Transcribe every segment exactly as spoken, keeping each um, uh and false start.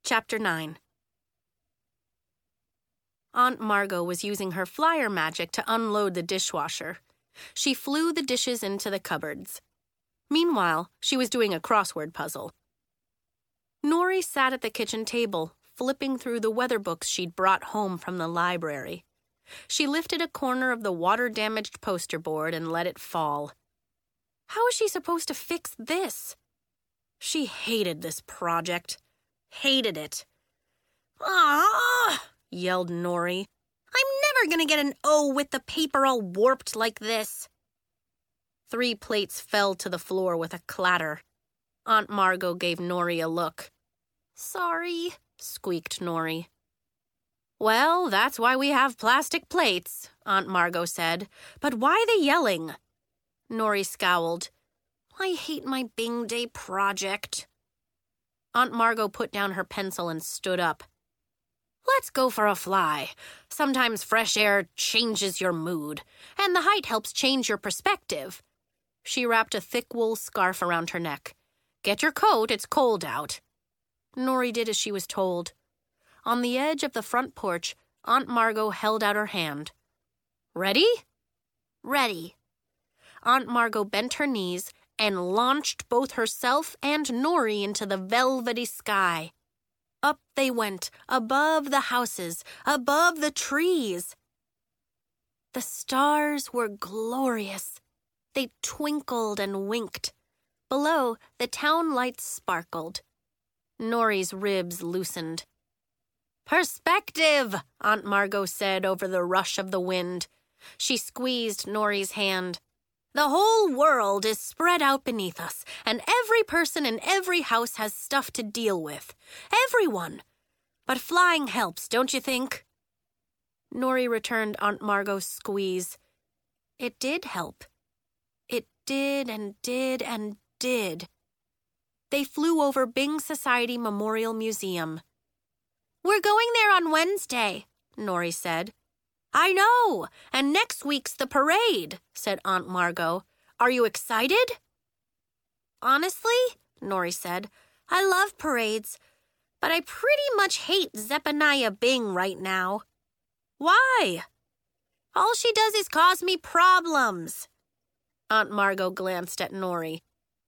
Chapter nine. Aunt Margot was using her flyer magic to unload the dishwasher. She flew the dishes into the cupboards. Meanwhile, she was doing a crossword puzzle. Nori sat at the kitchen table, flipping through the weather books she'd brought home from the library. She lifted a corner of the water-damaged poster board and let it fall. How was she supposed to fix this? She hated this project. Hated it. "Ah!" yelled Nori. "I'm never going to get an O with the paper all warped like this." Three plates fell to the floor with a clatter. Aunt Margot gave Nori a look. "Sorry," squeaked Nori. "Well, that's why we have plastic plates," Aunt Margot said. "But why the yelling?" Nori scowled. "I hate my Bing Day project." Aunt Margot put down her pencil and stood up. "Let's go for a fly. Sometimes fresh air changes your mood, and the height helps change your perspective." She wrapped a thick wool scarf around her neck. "Get your coat, it's cold out." Nori did as she was told. On the edge of the front porch, Aunt Margot held out her hand. "Ready?" "Ready." Aunt Margot bent her knees and launched both herself and Nori into the velvety sky. Up they went, above the houses, above the trees. The stars were glorious. They twinkled and winked. Below, the town lights sparkled. Nori's ribs loosened. "Perspective," Aunt Margot said over the rush of the wind. She squeezed Nori's hand. "The whole world is spread out beneath us, and every person in every house has stuff to deal with. Everyone. But flying helps, don't you think?" Nori returned Aunt Margot's squeeze. It did help. It did and did and did. They flew over Bing Society Memorial Museum. "We're going there on Wednesday," Nori said. "I know, and next week's the parade," said Aunt Margot. "Are you excited?" "Honestly," Nori said, "I love parades, but I pretty much hate Zephaniah Bing right now." "Why?" "All she does is cause me problems." Aunt Margot glanced at Nori.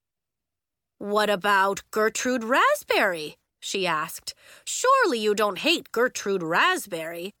"What about Gertrude Raspberry?" she asked. "Surely you don't hate Gertrude Raspberry."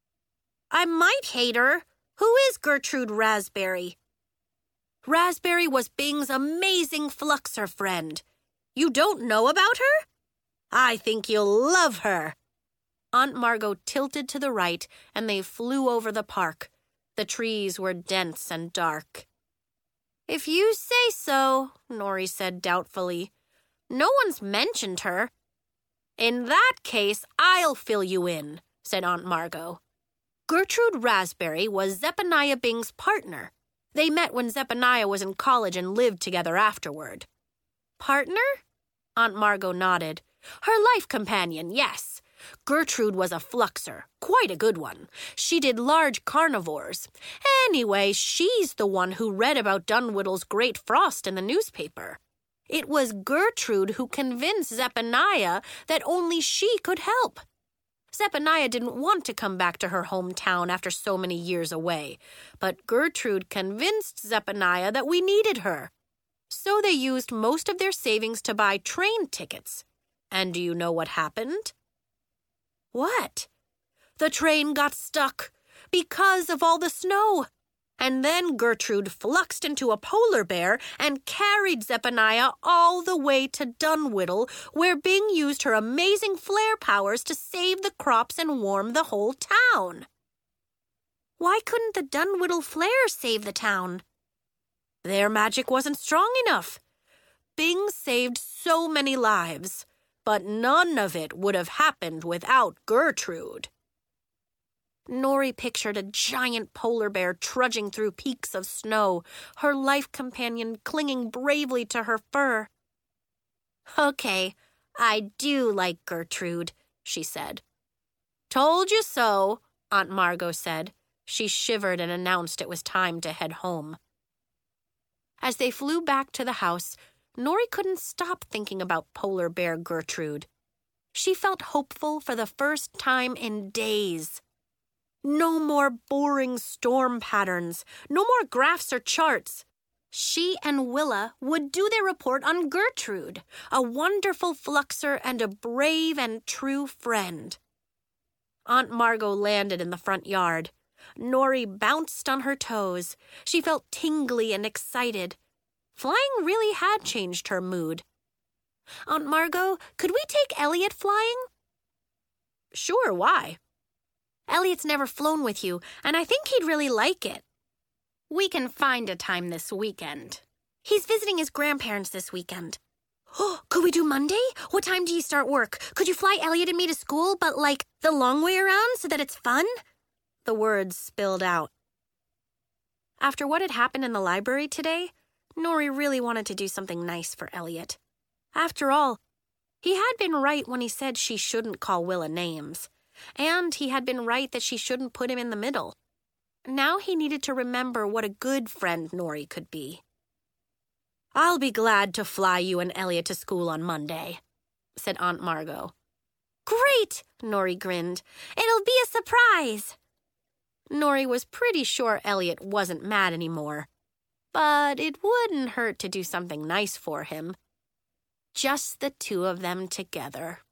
"I might hate her. Who is Gertrude Raspberry?" "Raspberry was Bing's amazing Fluxer friend. You don't know about her? I think you'll love her." Aunt Margot tilted to the right, and they flew over the park. The trees were dense and dark. "If you say so," Nori said doubtfully. "No one's mentioned her." "In that case, I'll fill you in," said Aunt Margot. Gertrude Raspberry was Zephaniah Bing's partner. They met when Zephaniah was in college and lived together afterward. "Partner?" Aunt Margot nodded. "Her life companion, yes. Gertrude was a fluxer, quite a good one. She did large carnivores. Anyway, she's the one who read about Dunwiddle's Great Frost in the newspaper. It was Gertrude who convinced Zephaniah that only she could help. Zephaniah didn't want to come back to her hometown after so many years away, but Gertrude convinced Zephaniah that we needed her. So they used most of their savings to buy train tickets. And do you know what happened?" "What?" "The train got stuck because of all the snow. And then Gertrude fluxed into a polar bear and carried Zephaniah all the way to Dunwiddle, where Bing used her amazing flare powers to save the crops and warm the whole town." "Why couldn't the Dunwiddle flare save the town?" "Their magic wasn't strong enough. Bing saved so many lives, but none of it would have happened without Gertrude." Nori pictured a giant polar bear trudging through peaks of snow, her life companion clinging bravely to her fur. "Okay, I do like Gertrude," she said. "Told you so," Aunt Margot said. She shivered and announced it was time to head home. As they flew back to the house, Nori couldn't stop thinking about Polar Bear Gertrude. She felt hopeful for the first time in days. No more boring storm patterns, no more graphs or charts. She and Willa would do their report on Gertrude, a wonderful fluxer and a brave and true friend. Aunt Margot landed in the front yard. Nori bounced on her toes. She felt tingly and excited. Flying really had changed her mood. Aunt Margot, could we take Elliot flying? Sure, why? Elliot's never flown with you, and I think he'd really like it. We can find a time this weekend. He's visiting his grandparents this weekend. Oh, could we do Monday? What time do you start work? Could you fly Elliot and me to school, but like the long way around so that it's fun? The words spilled out. After what had happened in the library today, Nori really wanted to do something nice for Elliot. After all, he had been right when he said she shouldn't call Willa names, and he had been right that she shouldn't put him in the middle. Now he needed to remember what a good friend Nori could be. I'll be glad to fly you and Elliot to school on Monday, said Aunt Margot. Great, Nori grinned. It'll be a surprise. Nori was pretty sure Elliot wasn't mad anymore, but it wouldn't hurt to do something nice for him. Just the two of them together.